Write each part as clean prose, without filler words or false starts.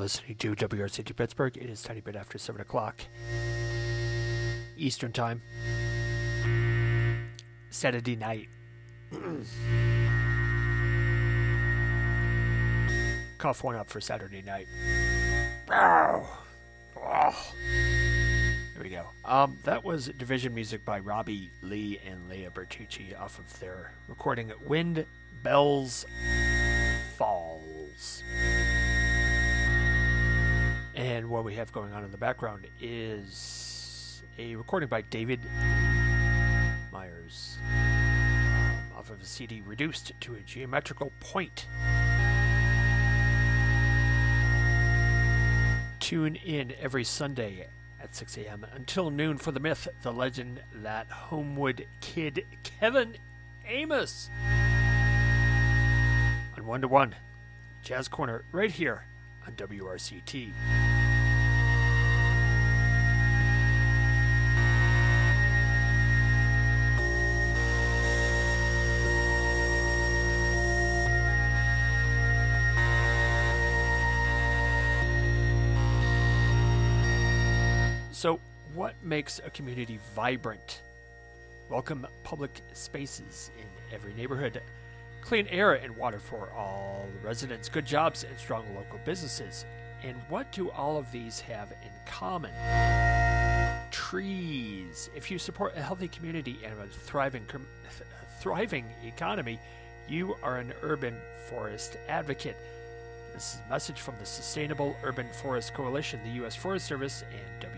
listening to WRCT Pittsburgh. It is tiny bit after 7 o'clock Eastern Time. Saturday night. Cough one up for Saturday night. Oh. There we go. That was Division music by Robbie Lee and Leah Bertucci off of their recording Wind Bells Falls. And what we have going on in the background is a recording by David Myers off of a CD Reduced to a Geometrical Point. Tune in every Sunday at 6 a.m. until noon for the myth, the legend, that Homewood Kid Kevin Amos. On 1 to 1 Jazz Corner right here on WRCT. So, what makes a community vibrant? Welcome public spaces in every neighborhood, clean air and water for all residents, good jobs, and strong local businesses. And what do all of these have in common? Trees. If you support a healthy community and a thriving economy, you are an urban forest advocate. This is a message from the Sustainable Urban Forest Coalition, the U.S. Forest Service, and WRCT.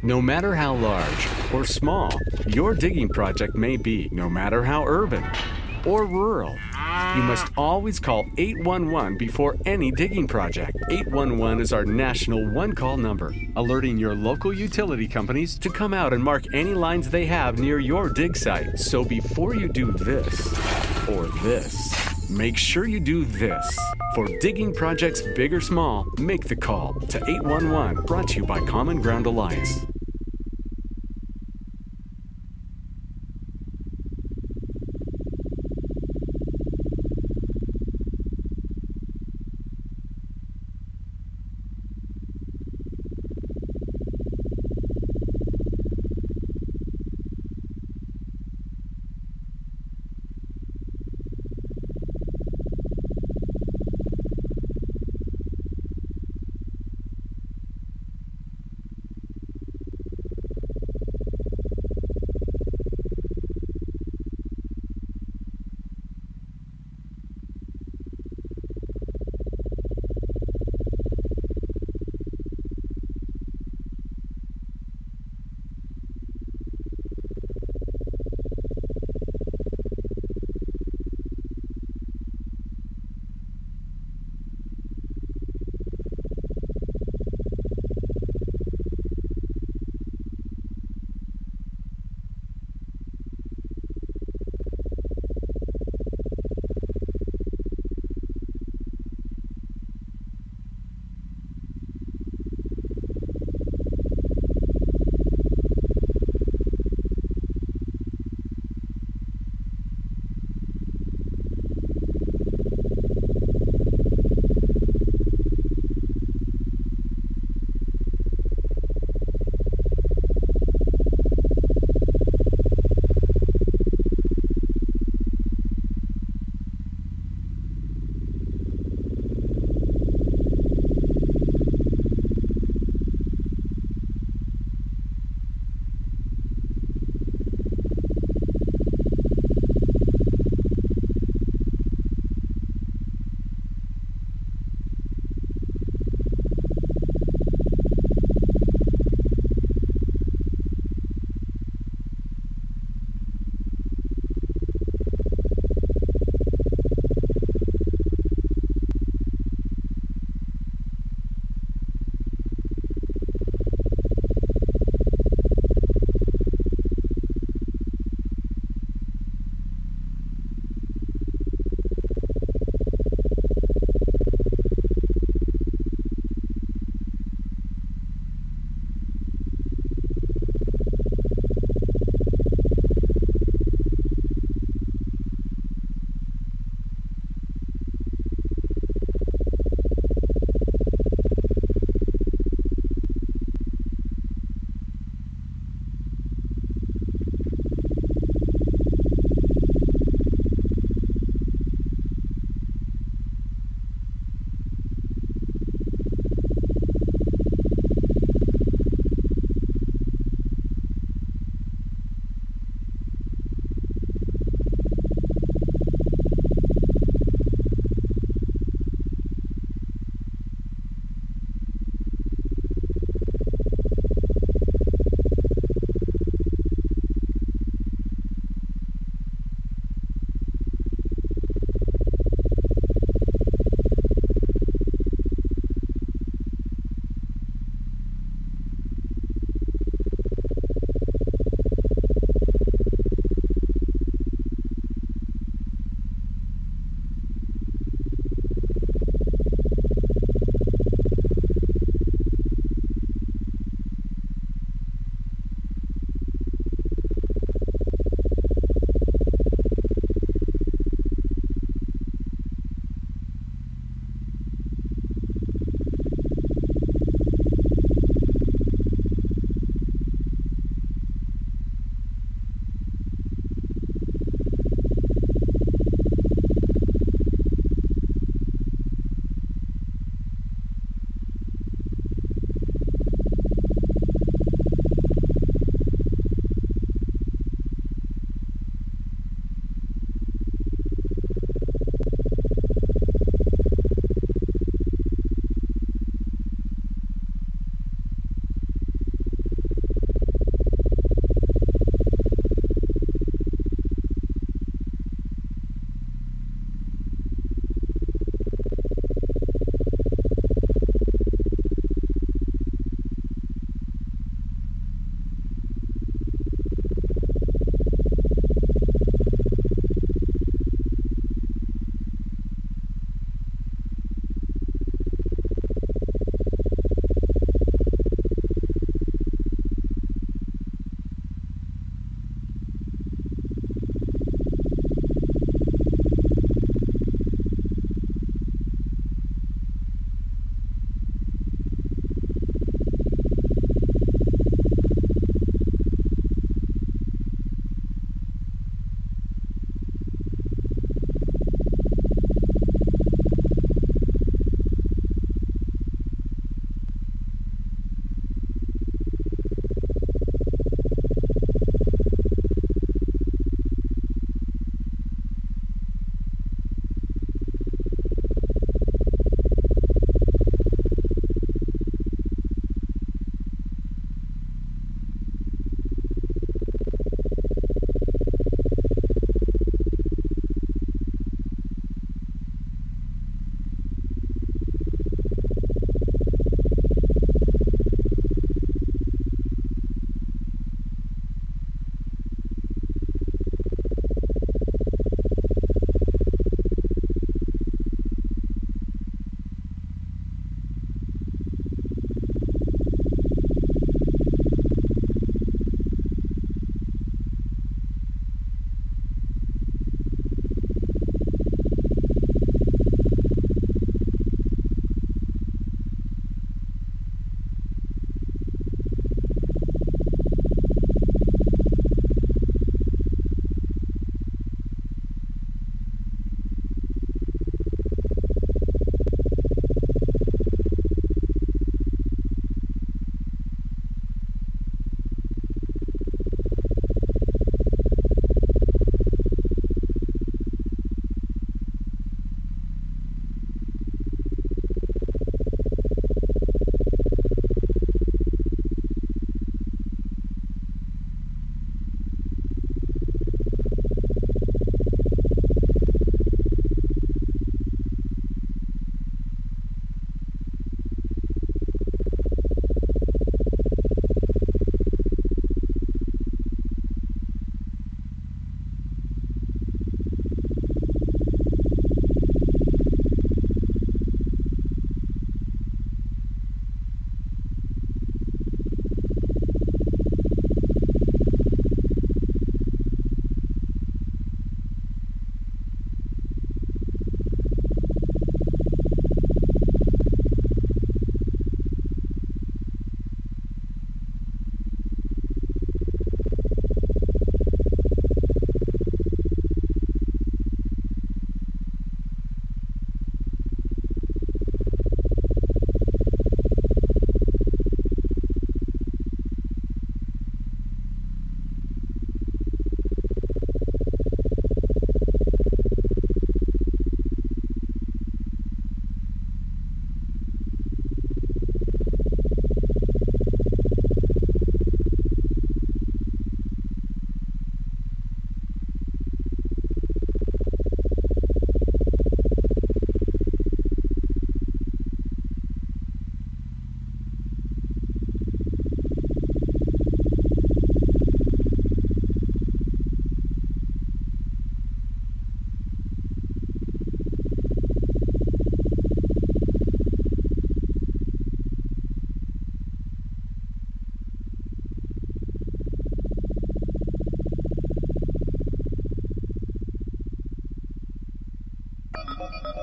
No matter how large or small your digging project may be, no matter how urban or rural, you must always call 811 before any digging project. 811 is our national one-call number, alerting your local utility companies to come out and mark any lines they have near your dig site. So before you do this or this, make sure you do this. For digging projects big or small, make the call to 811, brought to you by Common Ground Alliance.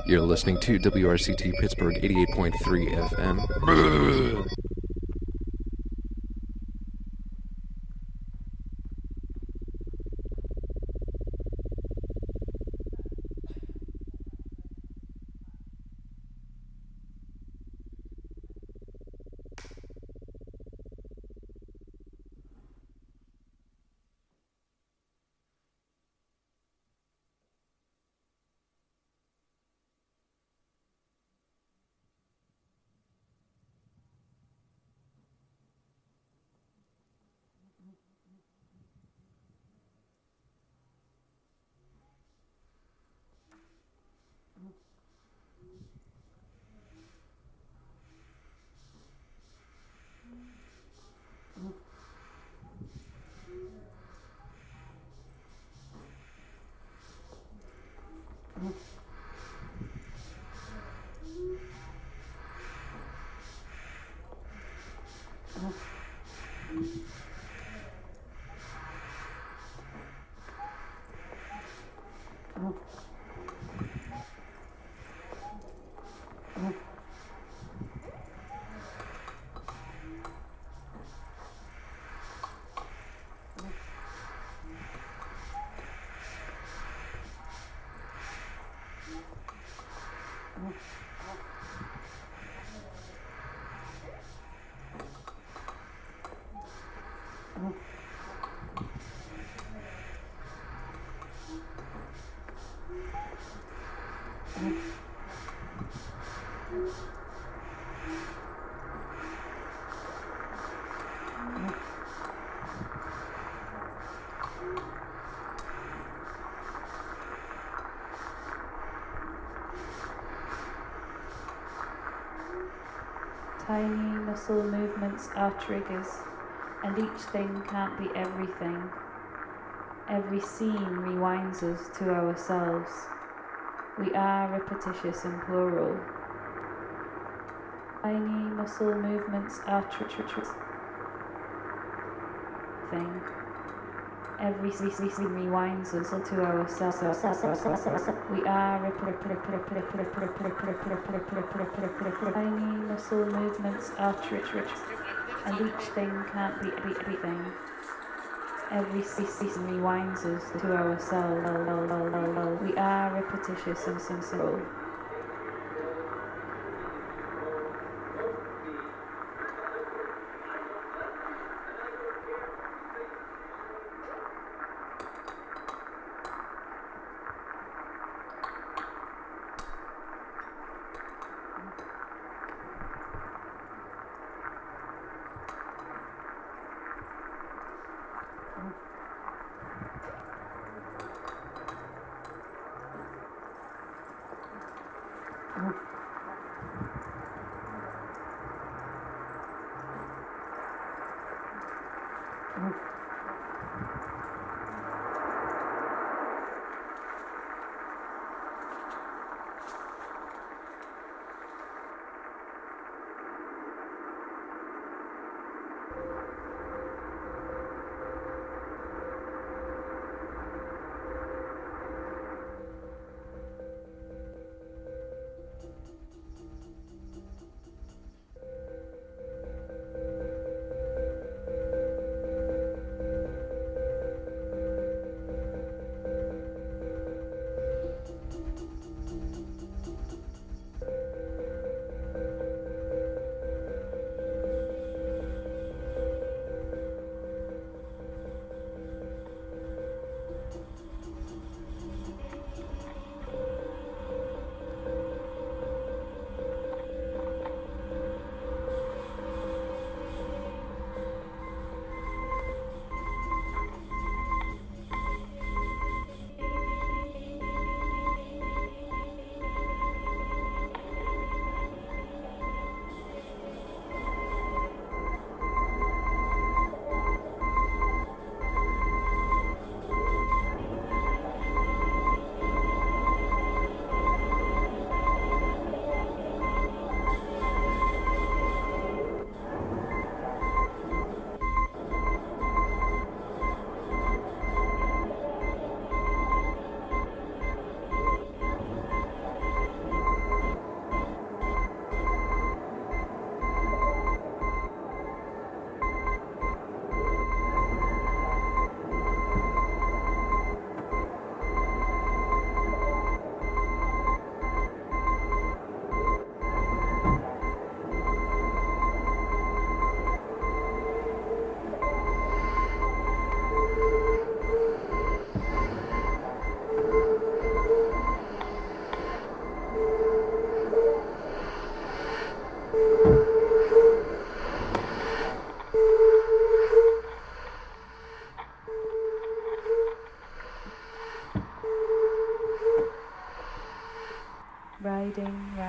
You're listening to WRCT Pittsburgh 88.3 FM. Tiny muscle movements are triggers, and each thing can't be everything. Every scene rewinds us to ourselves. We are repetitious and plural. Tiny muscle movements are thing. Every scene rewinds us to ourselves. We are tiny muscle movements are and each thing can't be everything. Every scene rewinds us to ourselves. We are repetitious and sincere.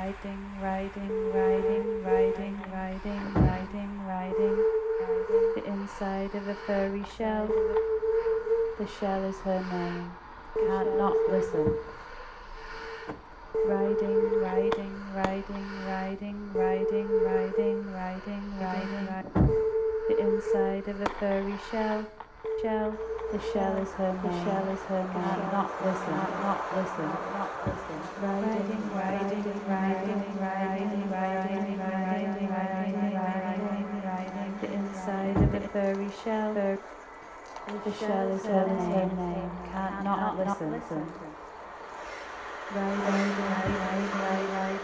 The inside of a furry shell. The shell is her name. Can't not listen. Riding. The inside of a furry shell. The shell is her name. Can't not listen. Riding. The inside of a furry shell. The shell is her name. Can't not listen. Riding.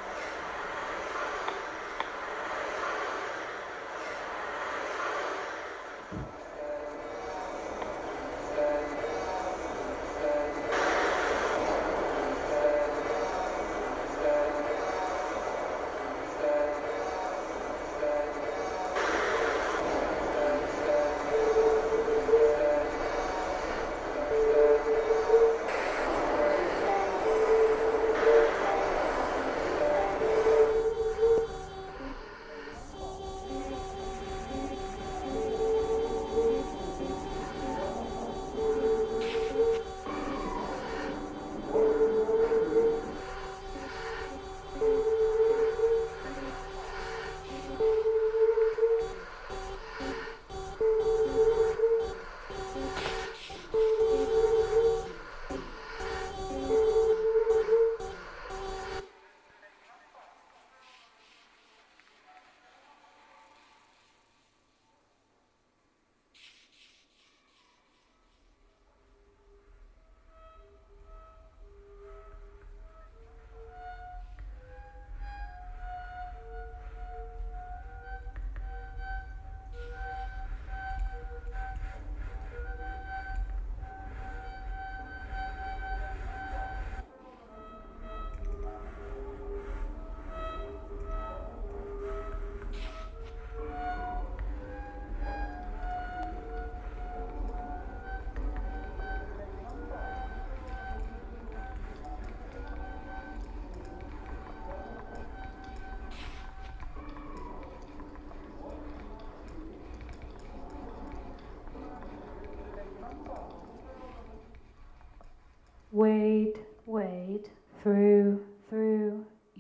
Wade through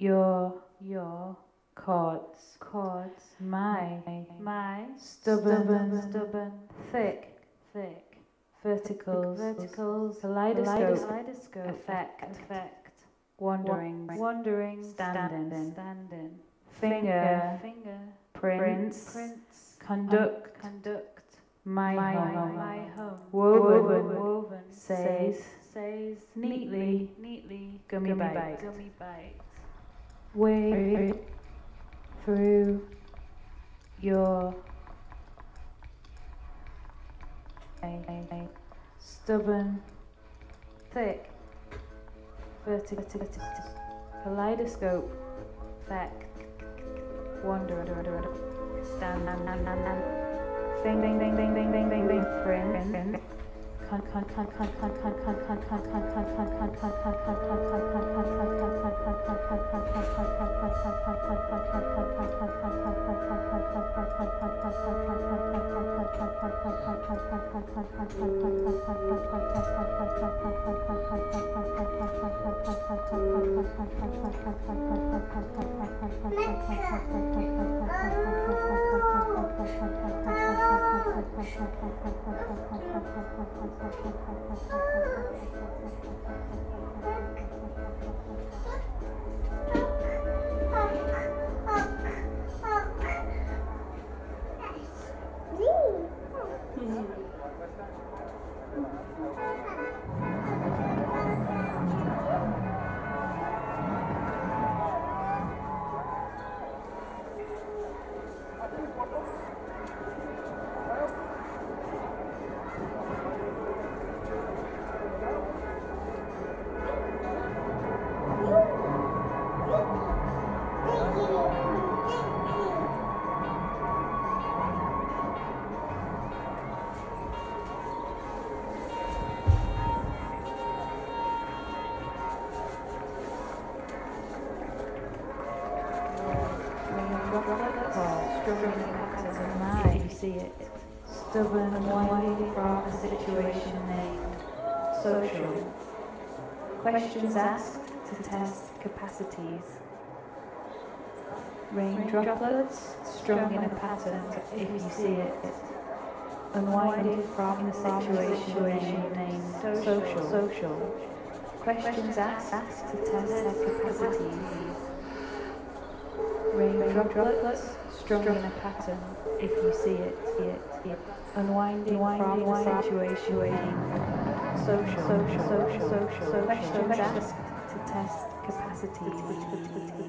your chords. My stubborn, thick, verticals, kaleidoscope, effect, wandering, standing, finger, prints, conduct, my home, woven, says, neatly, gummy bite. Wade through your stubborn, thick, vertical, kaleidoscope, effect, wander, stand, print, droplets are struggling in patterns of mind. You see it. Stubborn and winding from a situation named social. Questions asked to test capacities. Rain droplets strung in a pattern if you see it. Unwinding from the situation named social. Questions asked to test capacities. Rain droplets strung in a pattern if you see it. Unwinding from the situation named social. Questions asked to test capacities.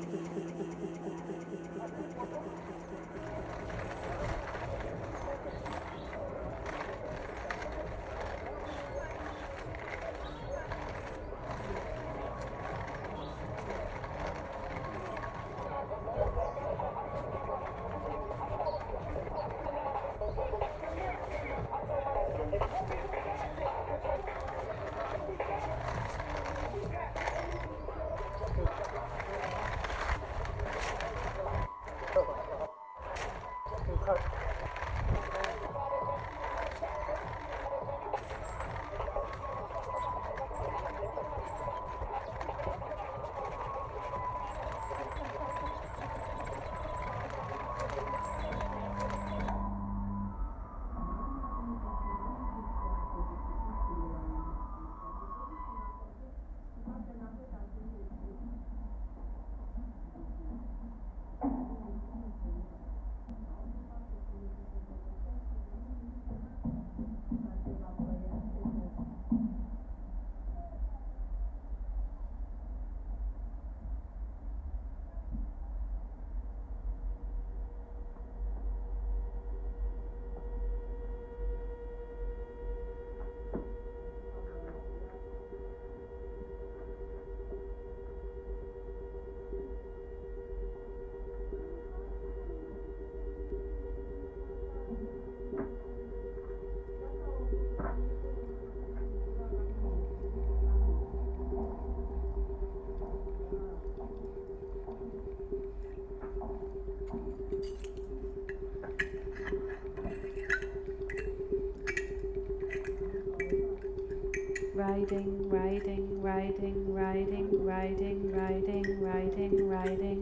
Riding.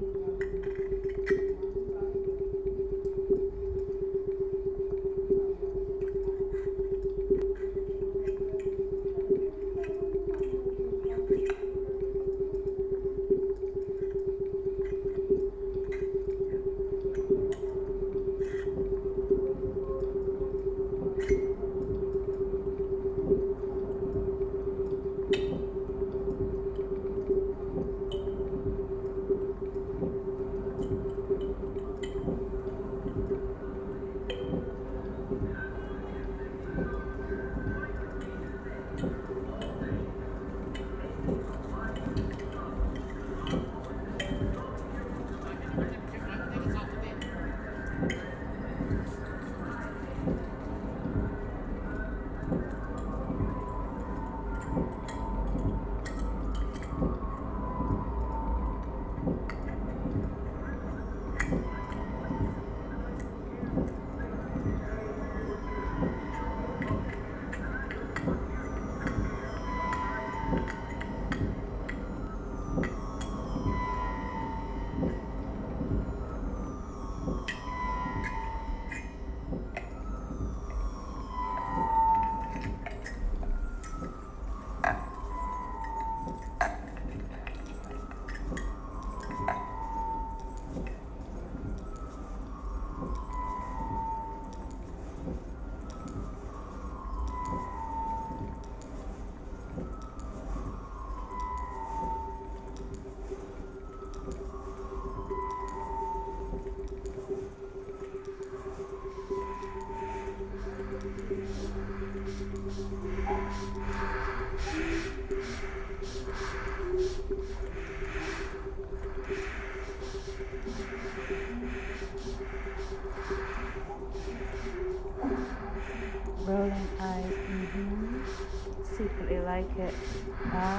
Rolling eyes, secretly like it.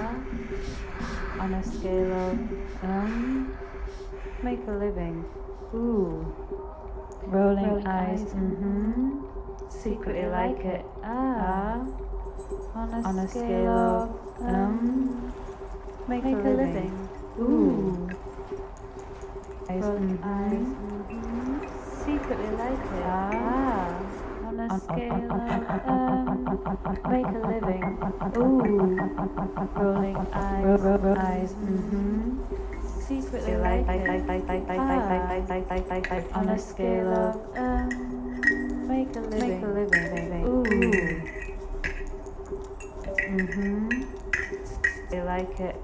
On a scale of, make a living. Ooh. Rolling eyes. Mm-hmm. Secretly like it. Ah. On a scale of make a living. Ooh. Rolling eyes. Mm-hmm. Secretly like it. Ah. On a scale of make a living. Ooh. Rolling eyes. Mm-hmm. Secretly like it. On a scale of make a living. Ooh. Mm-hmm. They like it.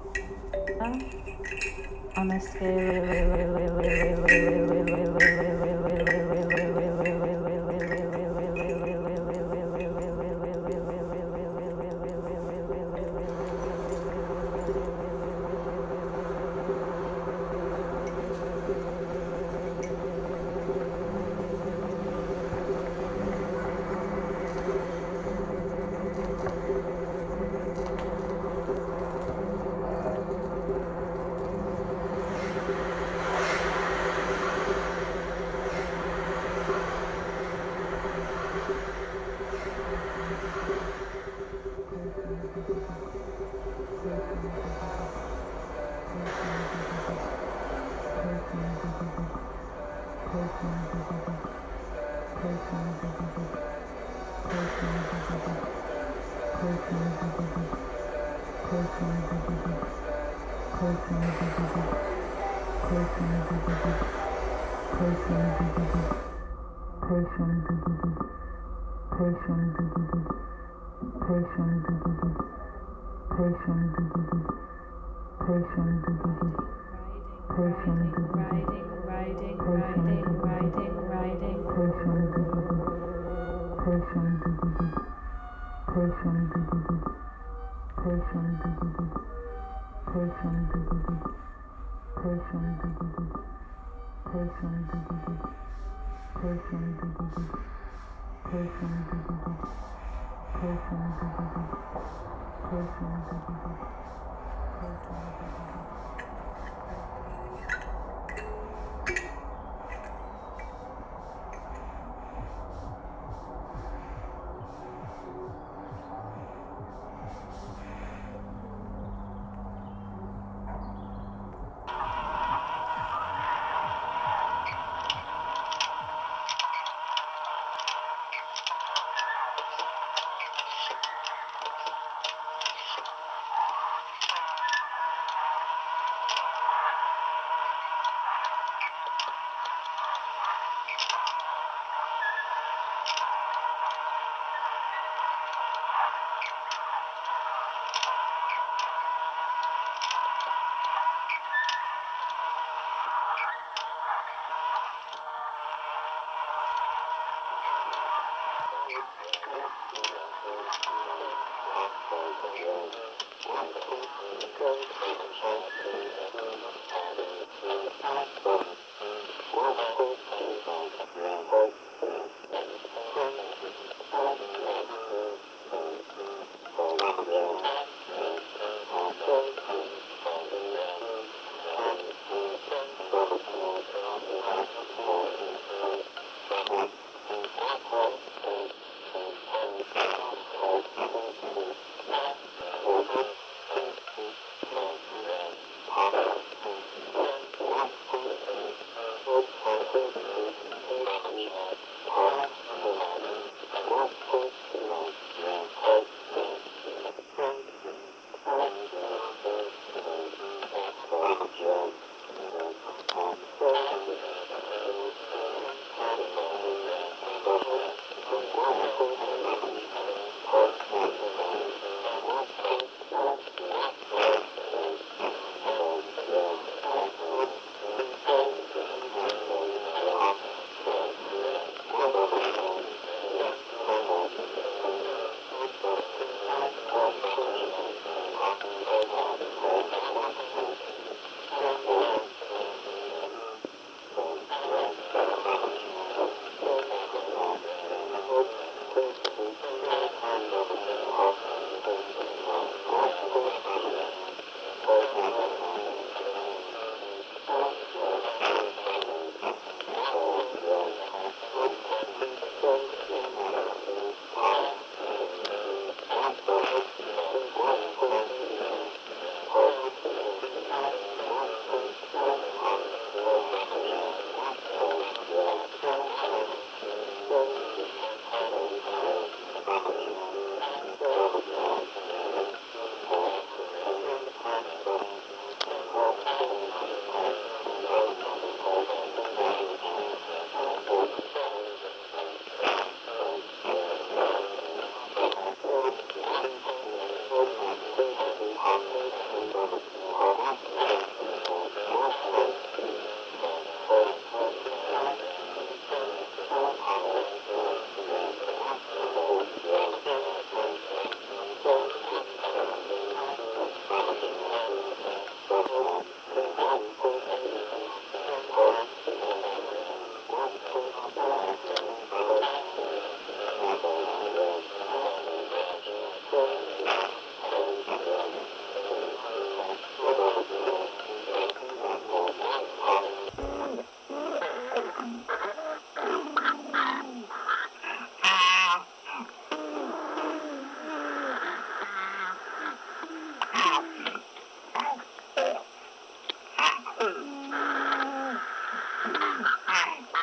On a scale.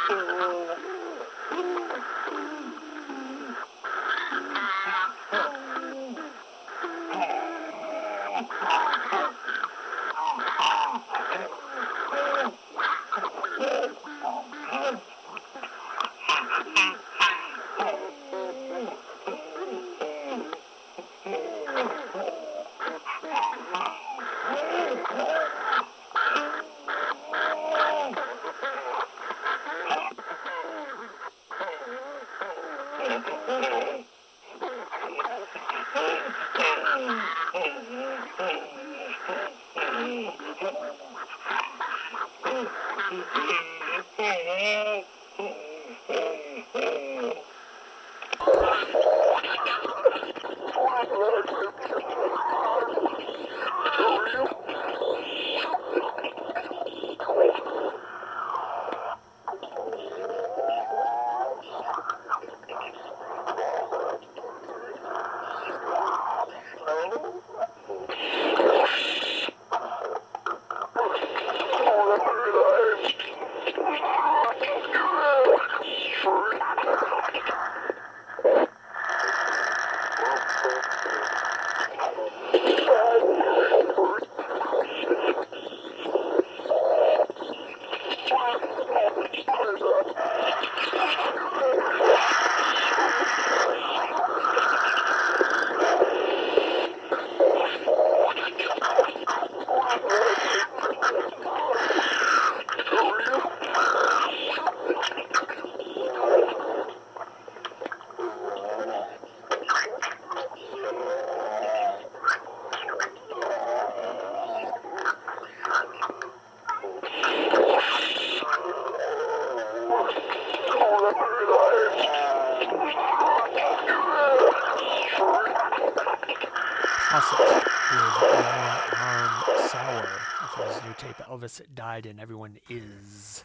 Elvis died and everyone is.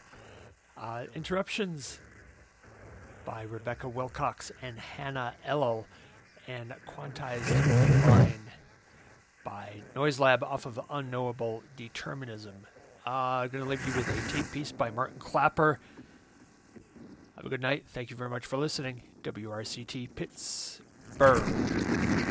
Interruptions by Rebecca Wilcox and Hannah Ellel, and Quantized Line by Noise Lab off of Unknowable Determinism. I'm going to leave you with a tape piece by Martin Clapper. Have a good night. Thank you very much for listening. WRCT Pittsburgh.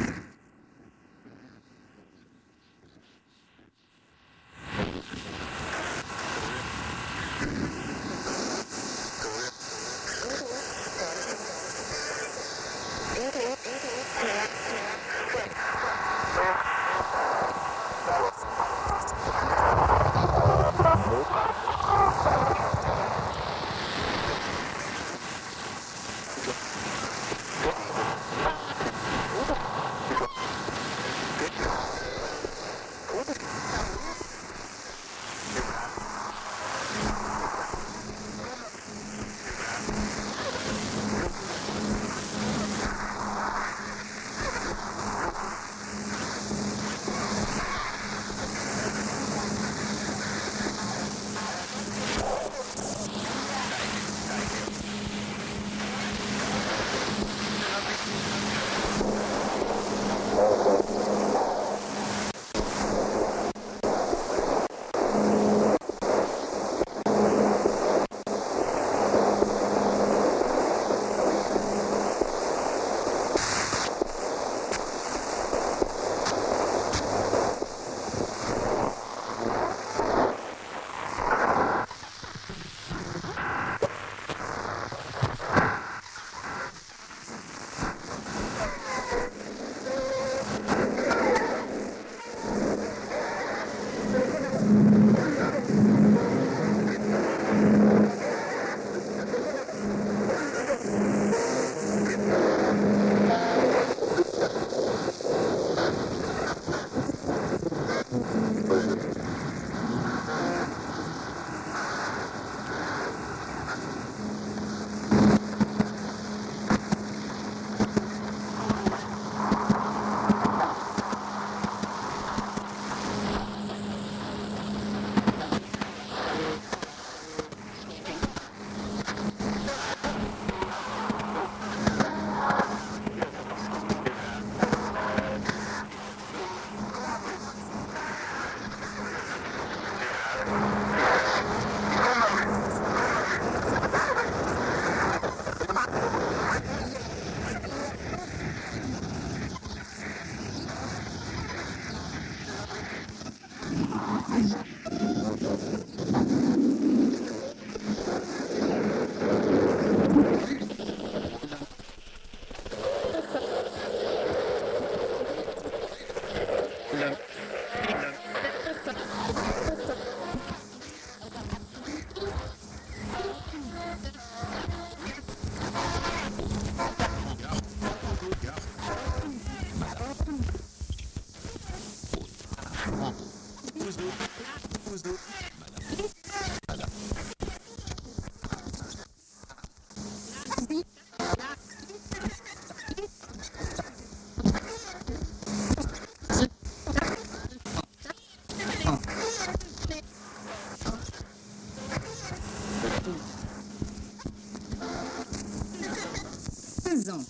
zone.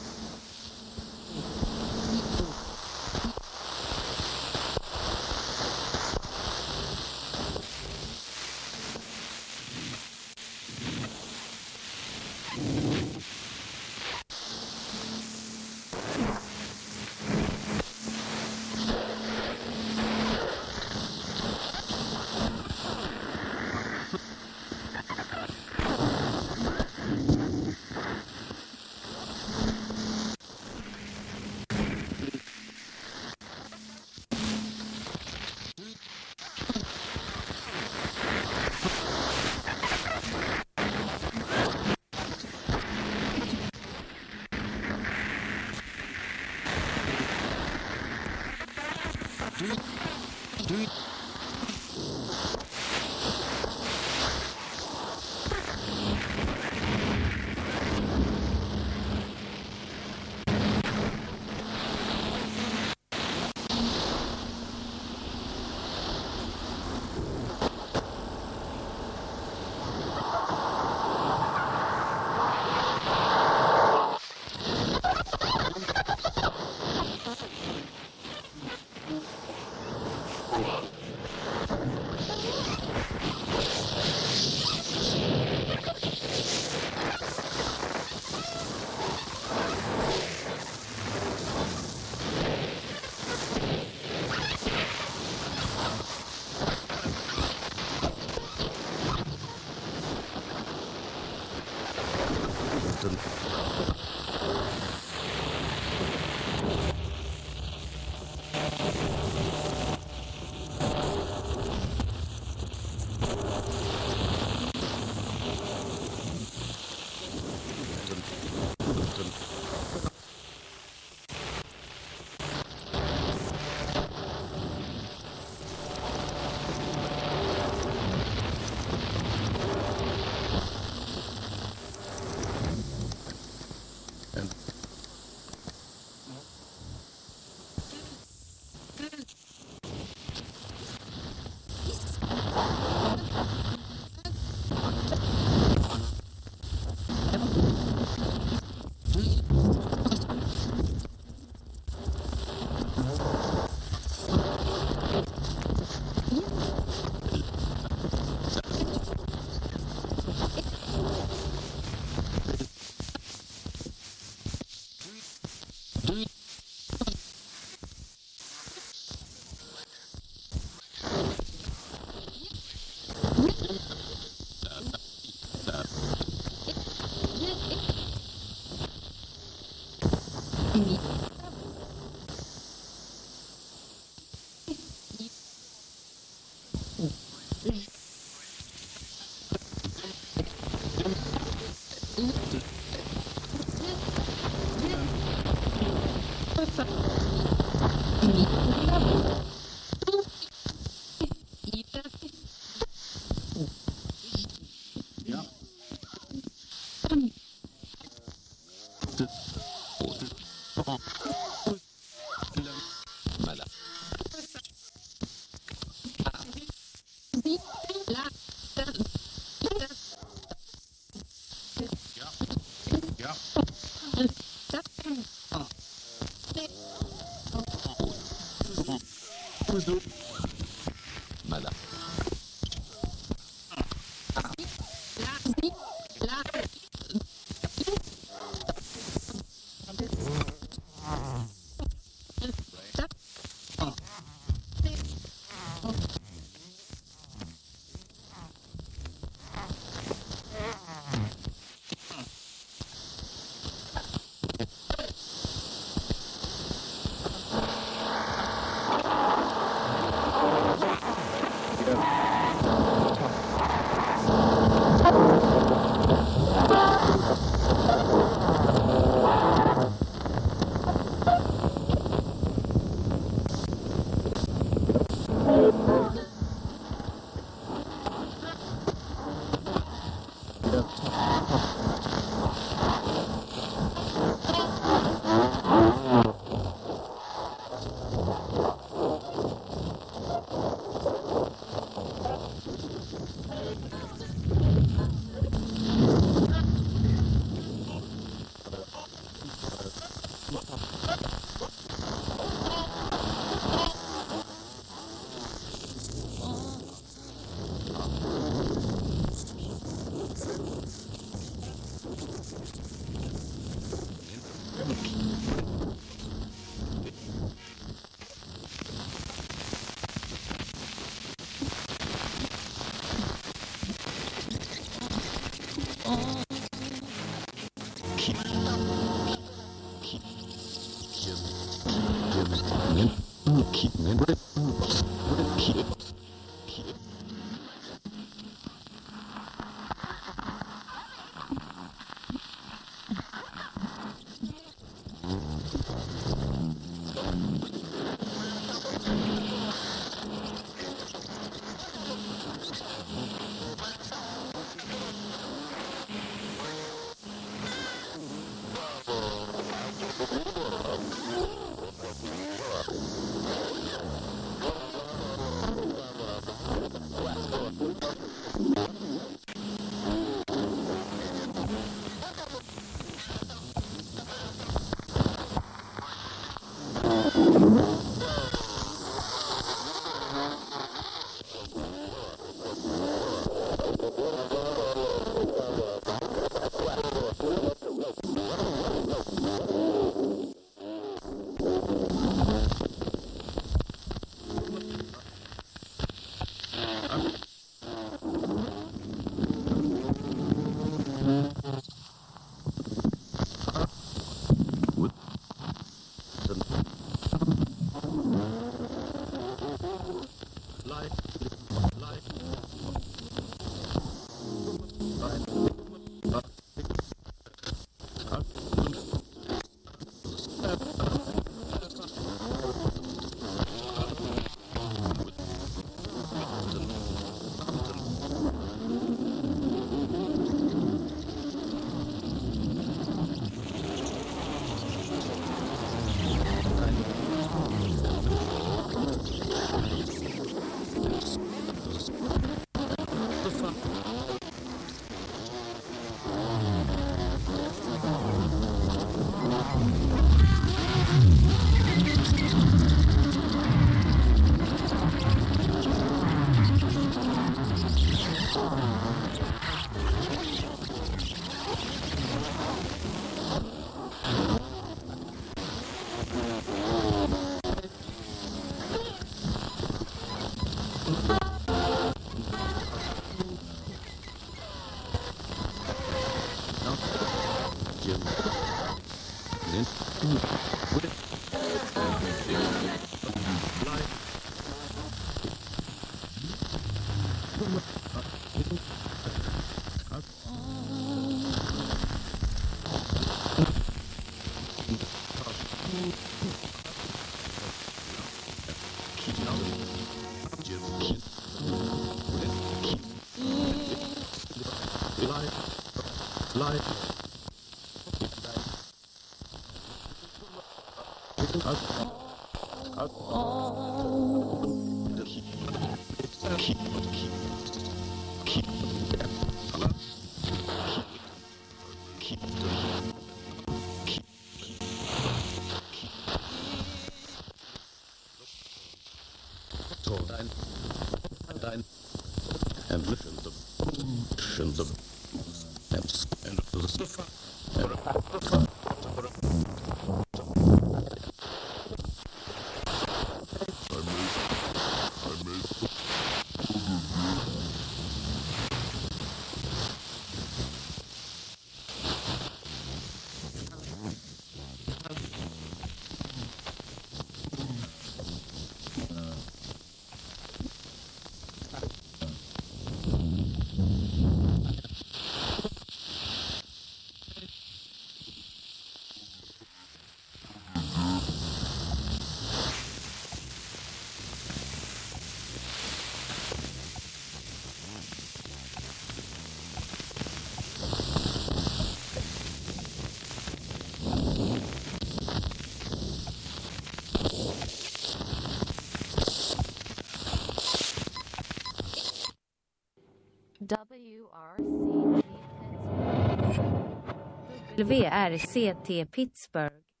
WRCT Pittsburgh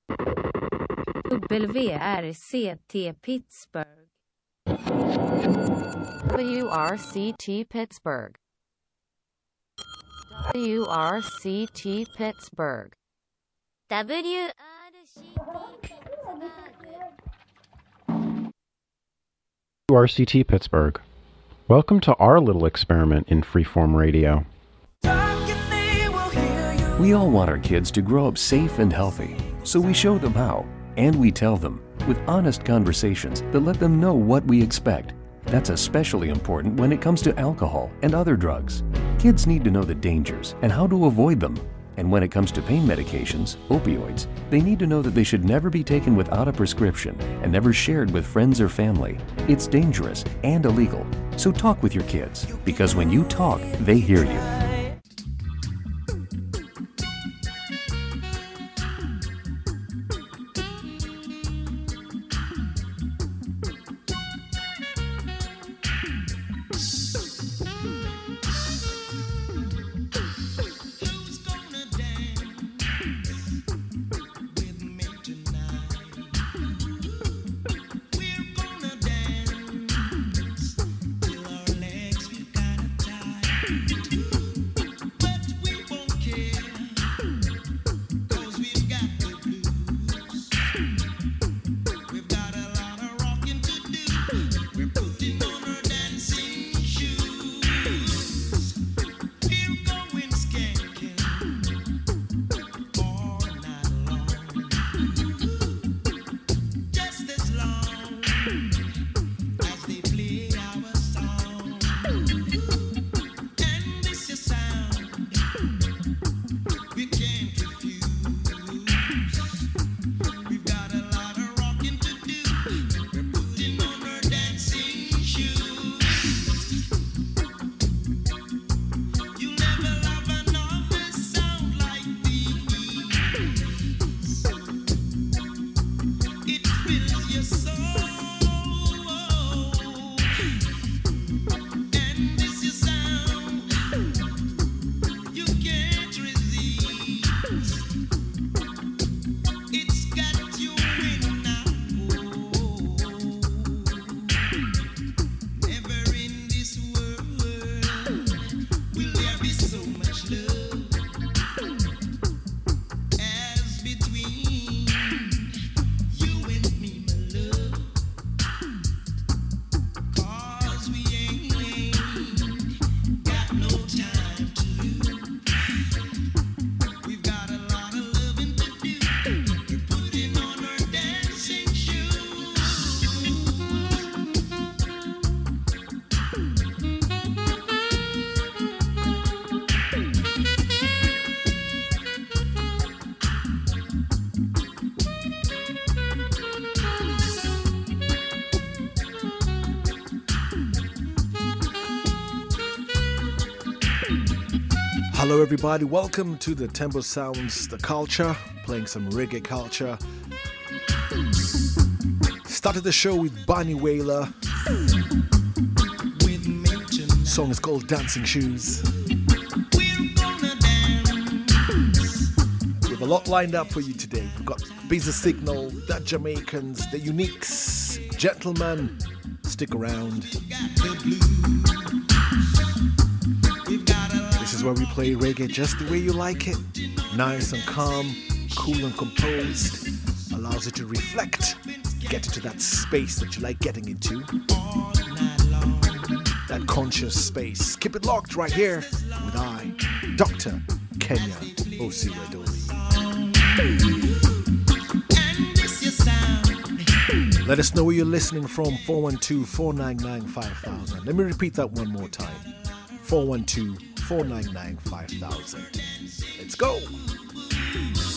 WRCT Pittsburgh. WRCT Pittsburgh. WRCT Pittsburgh. WRCT Pittsburgh. Welcome to our little experiment in freeform radio. We all want our kids to grow up safe and healthy, so we show them how, and we tell them with honest conversations that let them know what we expect. That's especially important when it comes to alcohol and other drugs. Kids need to know the dangers and how to avoid them. And when it comes to pain medications, opioids, they need to know that they should never be taken without a prescription and never shared with friends or family. It's dangerous and illegal. So talk with your kids, because when you talk, they hear you. Hello everybody, welcome to the Tembo Sounds, the culture, playing some reggae culture. Started the show with Bunny Wailer. Song is called Dancing Shoes. We have a lot lined up for you today. We've got Busy Signal, The Jamaicans, The Uniques, Gentlemen. Stick around. This is where we play reggae just the way you like it. Nice and calm, cool and composed. Allows you to reflect, get into that space that you like getting into. That conscious space. Keep it locked right here with I, Dr. Kenya Osiwadori. Let us know where you're listening from. 412-499-5000. Let me repeat that one more time. 412-499-5000. Let's go.